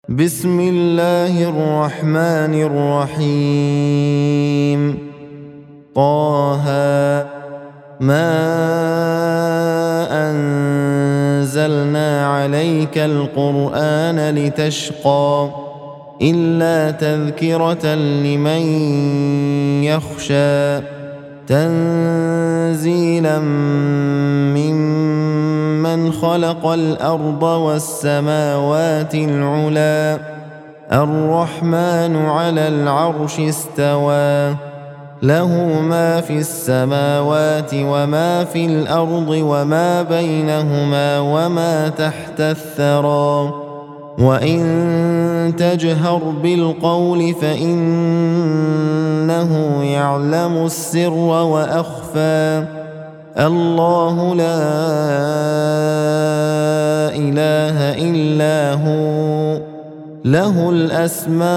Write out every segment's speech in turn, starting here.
بسم الله الرحمن الرحيم. طه ما أنزلنا عليك القرآن لتشقى إلا تذكرة لمن يخشى تنزيلا ممن خلق الأرض والسماوات العلى الرحمن على العرش استوى له ما في السماوات وما في الأرض وما بينهما وما تحت الثرى وإن تجهر بالقول فإنه يعلم السر وأخفى الله لا إله إلا هو له الأسماء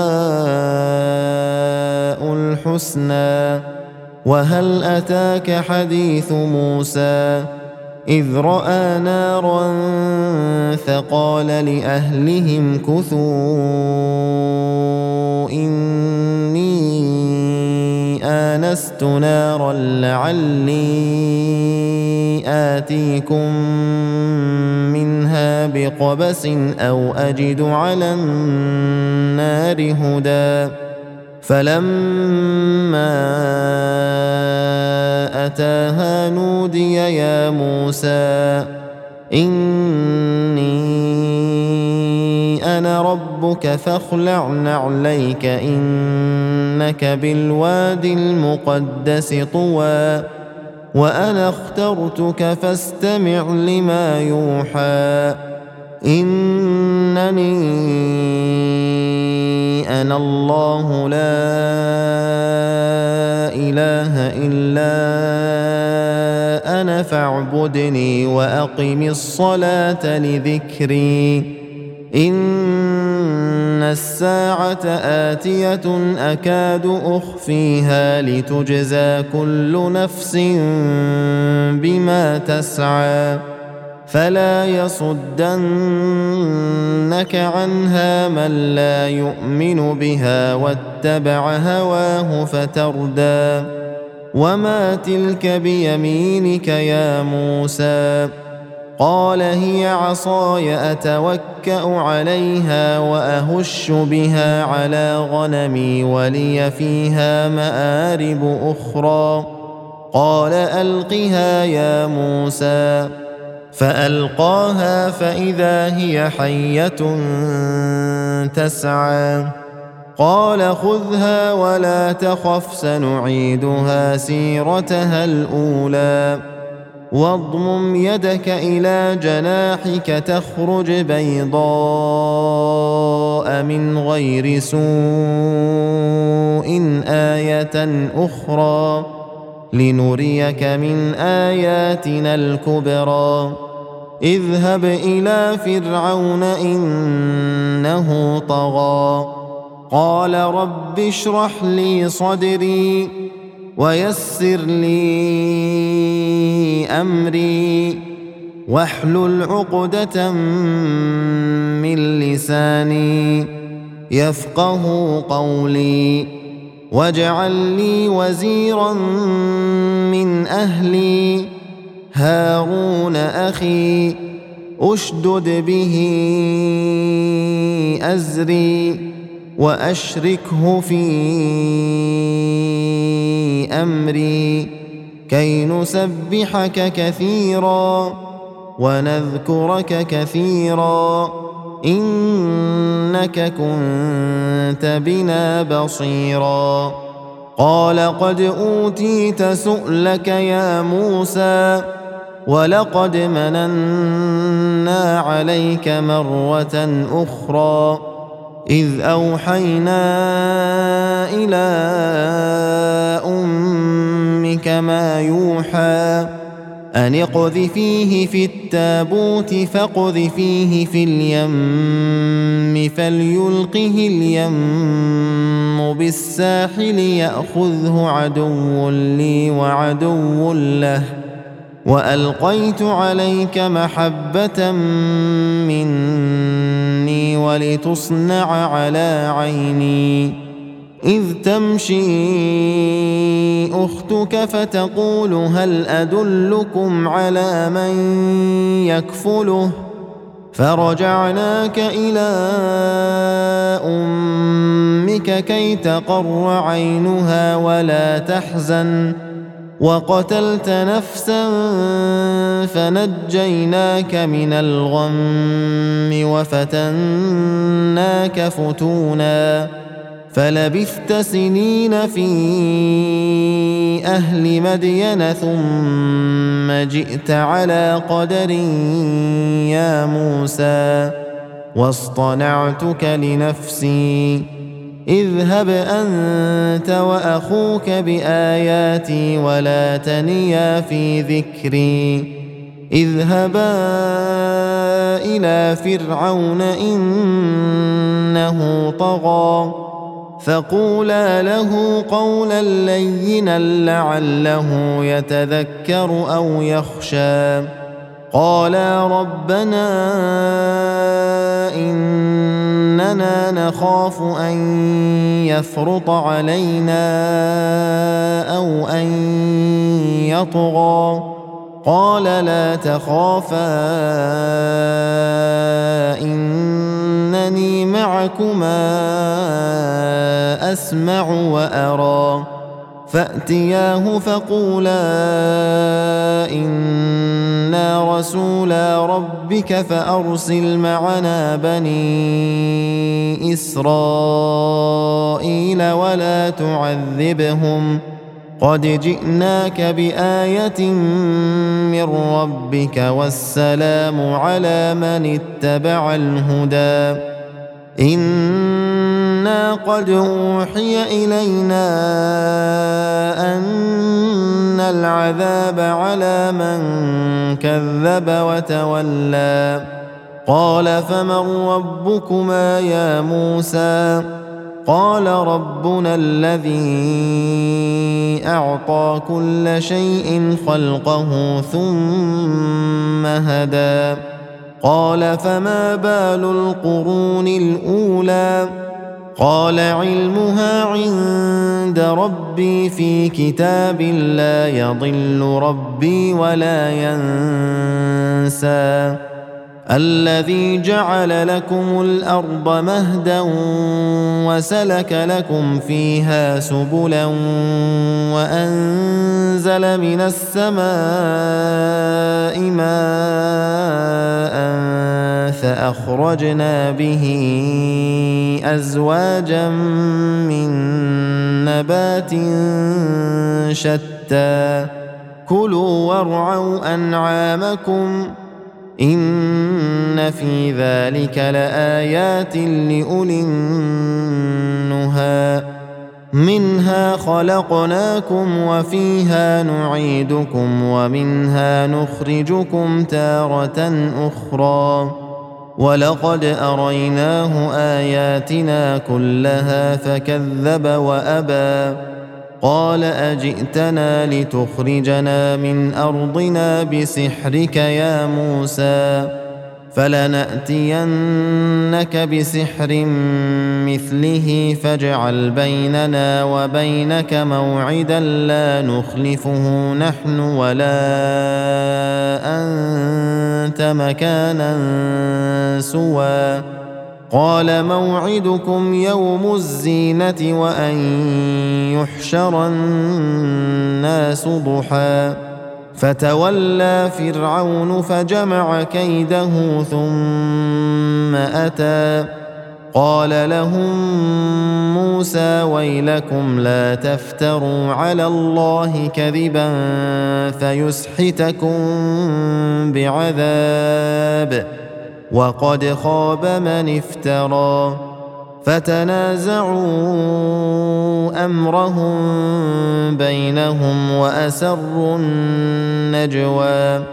الحسنى. وهل أتاك حديث موسى إذ رأى نارا فقال لأهلهم كثوا إني آنست نارا لعلي آتيكم منها بقبس أو أجد على النار هدى. فلما أتاها نودي يا موسى إني أنا ربك فاخلع نعليك إنك بالوادي المقدس طوى وأنا اخترتك فاستمع لما يوحى إنني أنا الله لا إله إلا أنا فاعبدني وأقم الصلاة لذكري إن الساعة آتية أكاد أخفيها لتجزى كل نفس بما تسعى فلا يصدنك عنها من لا يؤمن بها واتبع هواه فتردى. وما تلك بيمينك يا موسى قال هي عصاي أتوكأ عليها وأهش بها على غنمي ولي فيها مآرب أخرى قال ألقها يا موسى فألقاها فإذا هي حية تسعى قال خذها ولا تخف سنعيدها سيرتها الأولى واضمم يدك إلى جناحك تخرج بيضاء من غير سوء آية أخرى لنريك من آياتنا الكبرى اذهب إلى فرعون إنه طغى قال رب اشرح لي صدري ويسر لي أمري واحلل عقدة من لساني يفقه قولي واجعل لي وزيرا من أهلي هارون أخي أشدد به أزري وأشركه في أمري كي نسبحك كثيرا ونذكرك كثيرا إنك كنت بنا بصيرا قال قد أوتيت سؤلك يا موسى ولقد مننا عليك مرة أخرى إذ أوحينا إلى أمك ما يوحى أن اقذفيه في التابوت فاقذفيه في اليم فليلقه اليم بالساحل يأخذه عدو لي وعدو له وألقيت عليك محبة مني ولتصنع على عيني إذ تمشي أختك فتقول هل أدلكم على من يكفله فرجعناك إلى أمك كي تقر عينها ولا تحزن وقتلت نفسا فنجيناك من الغم وفتناك فتونا فلبثت سنين في أهل مدين ثم جئت على قدر يا موسى واصطنعتك لنفسي اذهب أنت وأخوك بآياتي ولا تنيا في ذكري اذهبا إلى فرعون إنه طغى فقولا له قولا لينا لعله يتذكر أو يخشى قالا ربنا إننا نخاف أن يفرط علينا أو أن يطغى قال لا تخافا إنني معكما أسمع وأرى فأتياه فقولا إنا رسولا ربك فأرسل معنا بني إسرائيل ولا تعذبهم قد جئناك بآية من ربك والسلام على من اتبع الهدى إنا قد أوحي إلينا أن العذاب على من كذب وتولى قال فمن ربكما يا موسى قال ربنا الذي أعطى كل شيء خلقه ثم هدى قال فما بال القرون الأولى قال علمها عند ربي في كتاب لا يضل ربي ولا ينسى الذي جعل لكم الأرض مهدا وسلك لكم فيها سبلا وأنزل من السماء ماء فأخرجنا به أزواجا من نبات شتى كلوا وارعوا أنعامكم إن في ذلك لآيات لأولي النهى منها خلقناكم وفيها نعيدكم ومنها نخرجكم تارة أخرى ولقد أريناه آياتنا كلها فكذب وأبى قال أجئتنا لتخرجنا من أرضنا بسحرك يا موسى فلنأتينك بسحر مثله فاجعل بيننا وبينك موعدا لا نخلفه نحن ولا أنت مكانا سوى قال موعدكم يوم الزينة وأن يحشر الناس ضحى فتولى فرعون فجمع كيده ثم أتى قال لهم موسى ويلكم لا تفتروا على الله كذبا فيسحتكم بعذاب وقد خاب من افترى فتنازعوا أمرهم بينهم وأسروا النجوى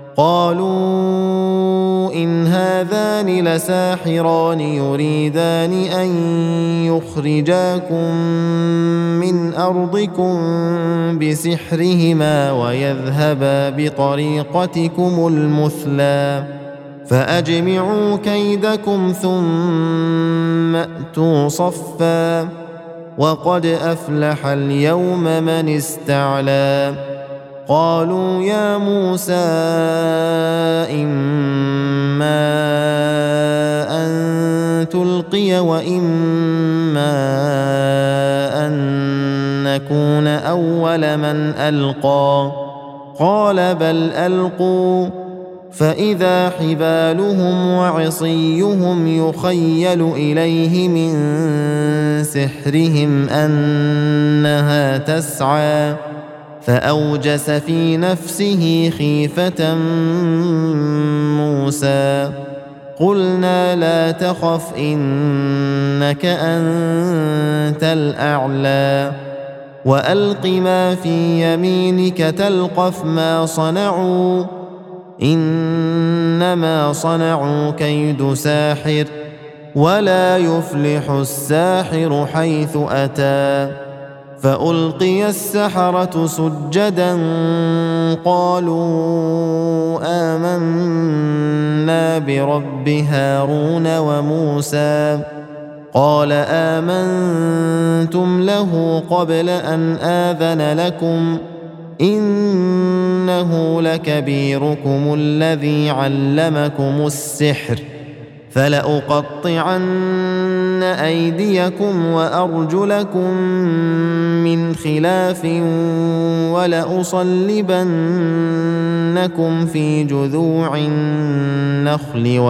قالوا إن هذان لساحران يريدان أن يخرجاكم من أرضكم بسحرهما ويذهبا بطريقتكم المثلى فأجمعوا كيدكم ثم أتوا صفا وقد أفلح اليوم من استعلى قالوا يا موسى إما أن تلقي وإما أن نكون أول من ألقى قال بل ألقوا فإذا حبالهم وعصيهم يخيل إليه من سحرهم أنها تسعى فأوجس في نفسه خيفة موسى قلنا لا تخف إنك أنت الأعلى وألق ما في يمينك تلقف ما صنعوا إنما صنعوا كيد ساحر ولا يفلح الساحر حيث أتى فألقي السحرة سجدا قالوا آمنا برب هارون وموسى قال آمنتم له قبل أن آذن لكم إنه لكبيركم الذي علمكم السحر فلأقطعن أيديكم وأرجلكم من خلاف ولأصلبنكم في جذوع النخل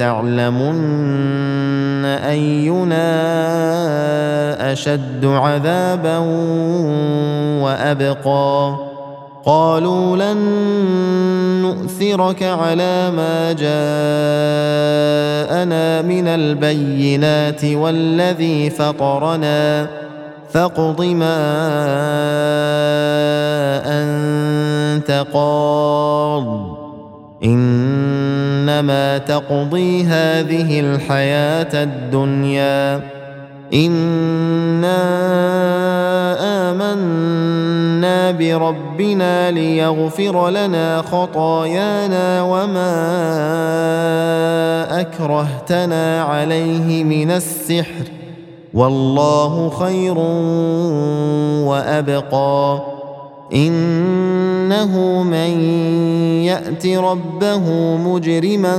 ولتعلمن أينا أشد عذابا وأبقى قالوا لن نؤثرك على ما جاءنا من البينات والذي فطرنا فاقض ما أنت قاض إنما تقضي هذه الحياة الدنيا إنا آمنا بربنا ليغفر لنا خطايانا وما أكرهتنا عليه من السحر والله خير وأبقى إنه من يأت ربه مجرما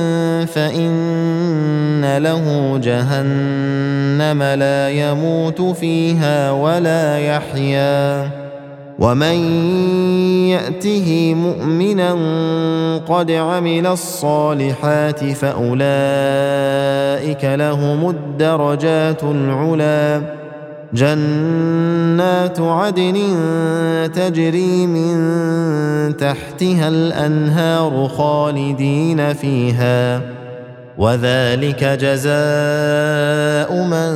فإن له جهنم لا يموت فيها ولا يحيا ومن يأته مؤمنا قد عمل الصالحات فأولئك لهم الدرجات العلى جنات عدن تجري من تحتها الأنهار خالدين فيها وذلك جزاء من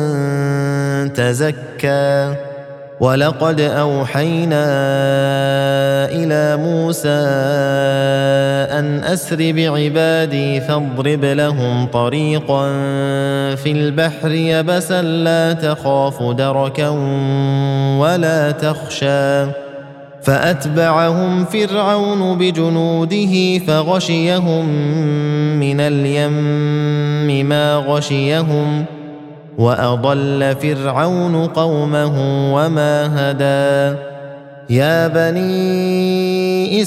تزكى ولقد أوحينا إلى موسى أن أسر بعبادي فاضرب لهم طريقا في البحر يبسا لا تخاف دركا ولا تخشى فأتبعهم فرعون بجنوده فغشيهم من اليم ما غشيهم وأضل فرعون قومه وما هدى يا بني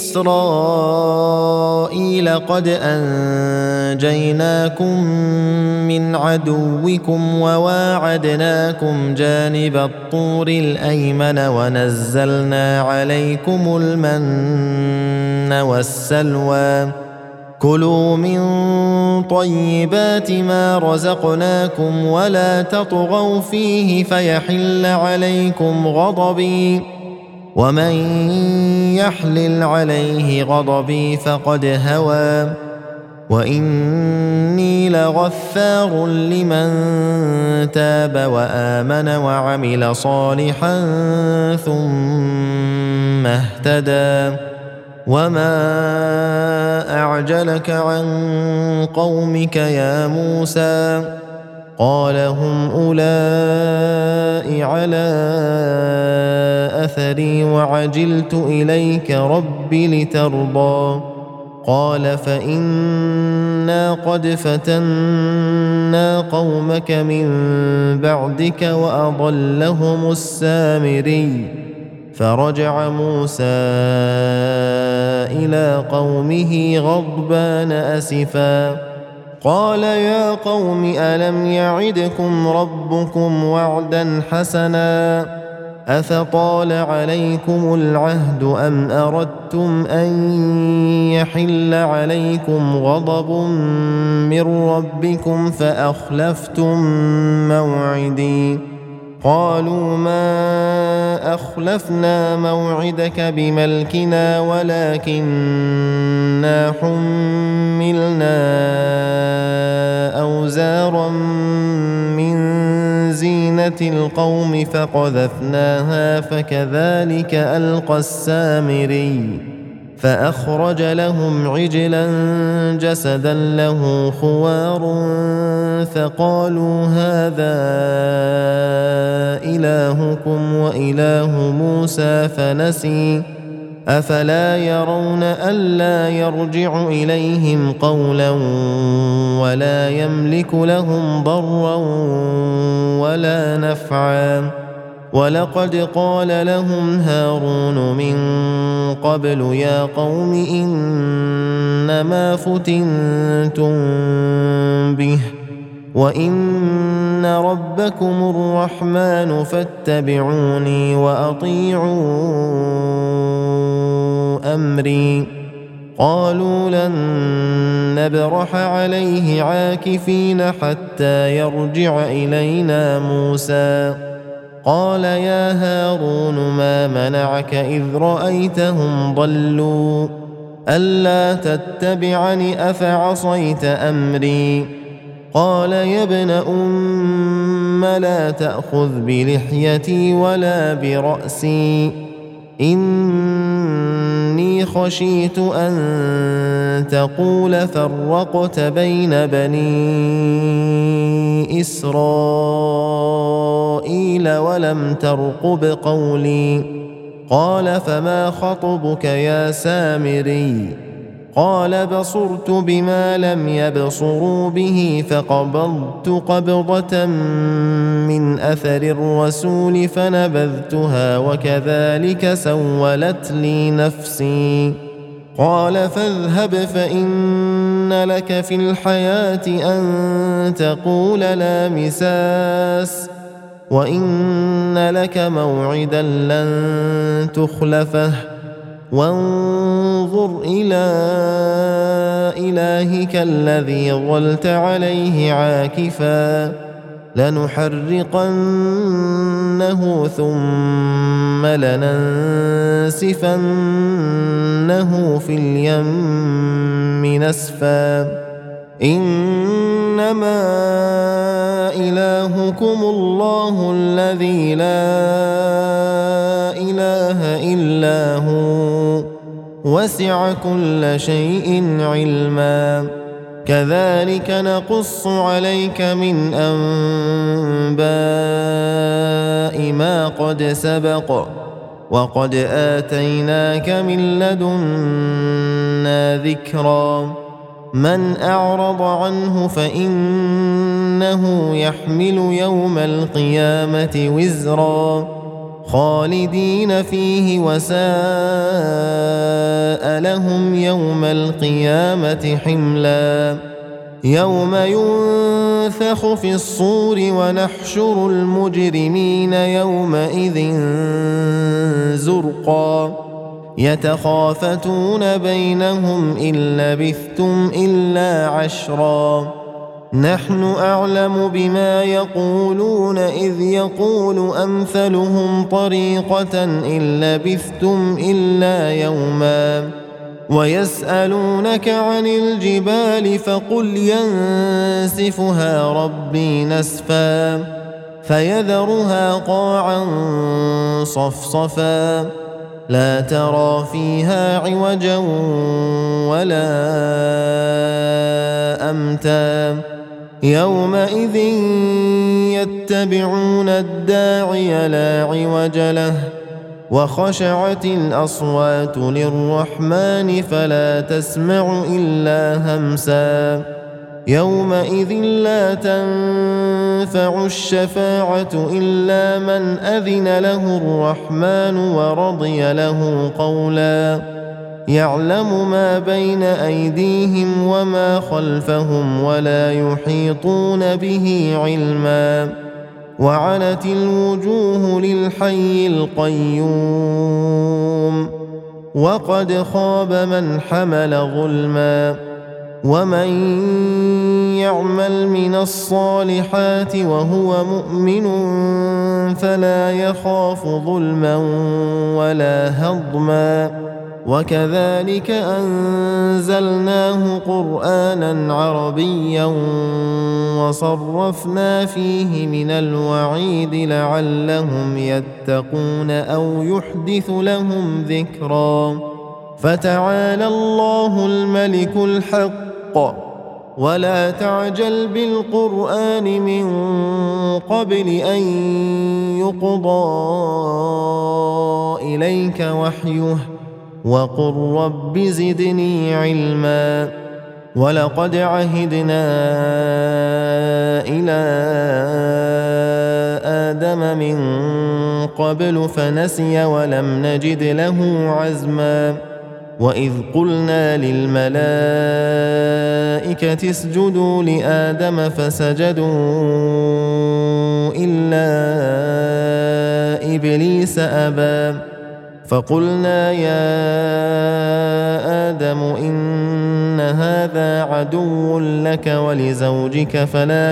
إسرائيل قد أنجيناكم من عدوكم وواعدناكم جانب الطور الأيمن ونزلنا عليكم المن والسلوى كلوا من طيبات ما رزقناكم ولا تطغوا فيه فيحل عليكم غضبي ومن يحلل عليه غضبي فقد هوى وإني لغفار لمن تاب وآمن وعمل صالحا ثم اهتدى وما أعجلك عن قومك يا موسى قال هم أولئك على أثري وعجلت إليك رب لترضى قال فإنا قد فتنا قومك من بعدك وأضلهم السامري فرجع موسى إلى قومه غضبان أسفا قال يا قوم ألم يعدكم ربكم وعدا حسنا أفطال عليكم العهد أم أردتم أن يحل عليكم غضب من ربكم فأخلفتم موعدي قالوا ما أخلفنا موعدك بملكنا ولكننا حملنا أوزارا من زينة القوم فقذفناها فكذلك ألقى السامري فأخرج لهم عجلا جسدا له خوار فقالوا هذا إلهكم وإله موسى فنسي أفلا يرون ألا يرجع إليهم قولا ولا يملك لهم ضرا ولا نفعا ولقد قال لهم هارون من قبل يا قوم إنما فتنتم به وإن ربكم الرحمن فاتبعوني وأطيعوا أمري قالوا لن نبرح عليه عاكفين حتى يرجع إلينا موسى قال يا هارون ما منعك إذ رأيتهم ضلوا ألا تتبعني أفعصيت أمري قال يا ابن أم لا تأخذ بلحيتي ولا برأسي إني خشيت أن تقول فرقت بين بني إسرائيل ولم ترقب قولي قال فما خطبك يا سامري قال بصرت بما لم يبصروا به فقبضت قبضة من أثر الرسول فنبذتها وكذلك سولت لي نفسي قال فاذهب فإن لك في الحياة أن تقول لا مساس وإن لك موعدا لن تخلفه وانظر إلى إلهك الذي ظلت عليه عاكفا لنحرقنه ثم لننسفنه في اليم نسفا إنما إلهكم الله الذي لا إله إلا هو وسع كل شيء علما كذلك نقص عليك من أنباء ما قد سبق وقد آتيناك من لدنا ذكرا من أعرض عنه فإنه يحمل يوم القيامة وزرا خالدين فيه وساء لهم يوم القيامة حملا يوم ينفخ في الصور ونحشر المجرمين يومئذ زرقا يتخافتون بينهم إن لبثتم إلا عشرا نحن أعلم بما يقولون إذ يقول أمثلهم طريقة إن لبثتم إلا يوما ويسألونك عن الجبال فقل ينسفها ربي نسفا فيذرها قاعا صفصفا لا ترى فيها عوجا ولا أمتا يومئذ يتبعون الداعي لا عوج له وخشعت الأصوات للرحمن فلا تسمع إلا همسا يومئذ لا تنفع الشفاعة إلا من أذن له الرحمن ورضي له قولا يعلم ما بين أيديهم وما خلفهم ولا يحيطون به علما وعنت الوجوه للحي القيوم وقد خاب من حمل ظلما ومن يعمل من الصالحات وهو مؤمن فلا يخاف ظلما ولا هضما وكذلك أنزلناه قرآنا عربيا وصرفنا فيه من الوعيد لعلهم يتقون أو يحدث لهم ذكرا فتعالى الله الملك الحق ولا تعجل بالقرآن من قبل أن يقضى إليك وحيه وقل رب زدني علما ولقد عهدنا إلى آدم من قبل فنسي ولم نجد له عزما وإذ قلنا للملائكة اسجدوا لآدم فسجدوا إلا إبليس أبى فقلنا يا آدم إن هذا عدو لك ولزوجك فلا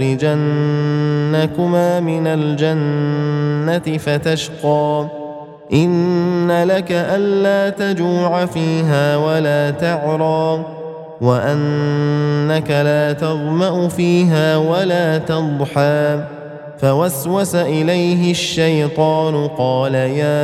يخرجنكما من الجنة فتشقى إن لك ألا تجوع فيها ولا تعرى وأنك لا تظمأ فيها ولا تضحى فوسوس إليه الشيطان قال يا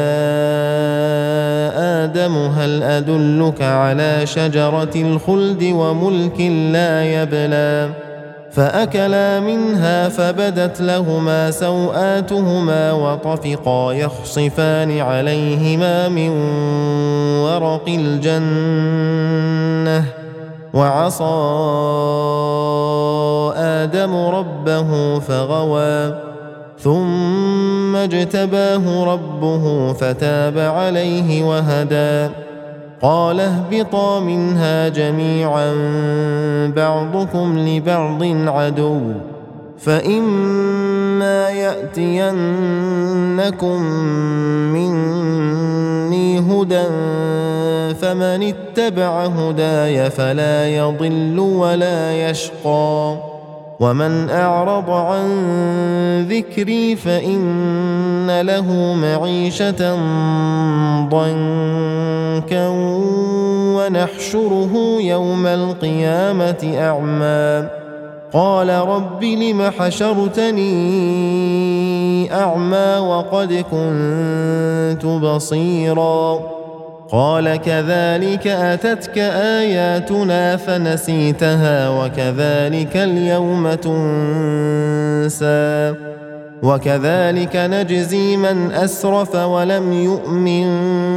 آدم هل أدلك على شجرة الخلد وملك لا يبلى فأكلا منها فبدت لهما سوآتهما وطفقا يخصفان عليهما من ورق الجنة وعصى آدم ربه فغوى ثم اجتباه ربه فتاب عليه وهدى قال اهبطا منها جميعا بعضكم لبعض عدو فإما يأتينكم مني هدى فمن اتبع هداي فلا يضل ولا يشقى ومن أعرض عن ذكري فإن له معيشة ضنكا ونحشره يوم القيامة أعمى قال رب لم حشرتني أعمى وقد كنت بصيرا قال كذلك أتتك آياتنا فنسيتها وكذلك اليوم تنسى وكذلك نجزي من أسرف ولم يؤمن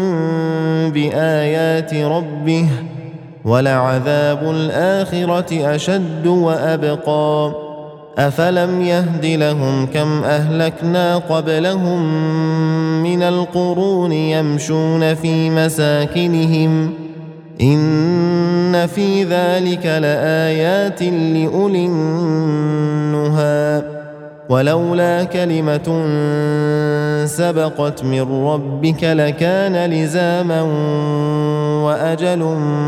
بآيات ربه ولعذاب الآخرة أشد وأبقى أفلم يهد لهم كم أهلكنا قبلهم من القرون يمشون في مساكنهم إن في ذلك لآيات لأولي النهى ولولا كلمة سبقت من ربك لكان لزاما وأجل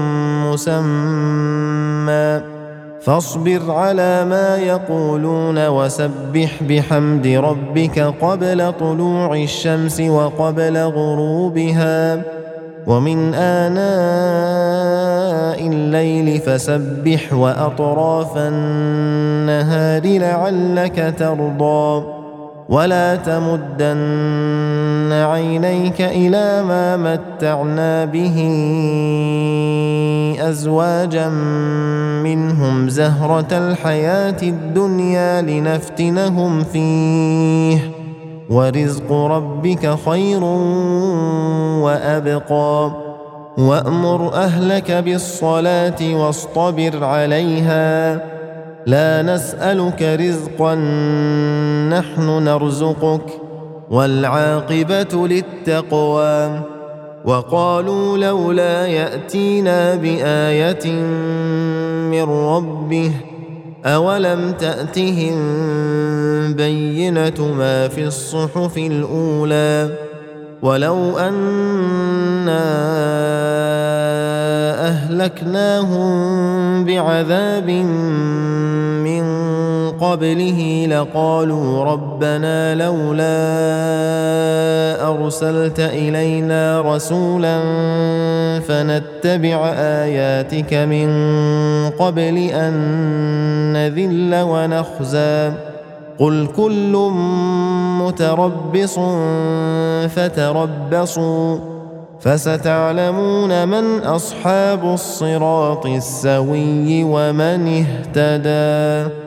مسمى فاصبر على ما يقولون وسبح بحمد ربك قبل طلوع الشمس وقبل غروبها ومن آناء الليل فسبح وأطراف النهار لعلك ترضى ولا تمدن عينيك إلى ما متعنا به أزواجا منهم زهرة الحياة الدنيا لنفتنهم فيه ورزق ربك خير وأبقى وأمر أهلك بالصلاة واصطبر عليها لا نسألك رزقا نحن نرزقك والعاقبة للتقوى وقالوا لولا يأتينا بآية من ربه أولم تأتهم بينة ما في الصحف الأولى ولو أنا أهلكناهم بعذاب من قبله لقالوا ربنا لولا أرسلت إلينا رسولا فنتبع آياتك من قبل أن نذل ونخزى قل كل متربص فتربصوا فستعلمون من أصحاب الصراط السوي ومن اهتدى.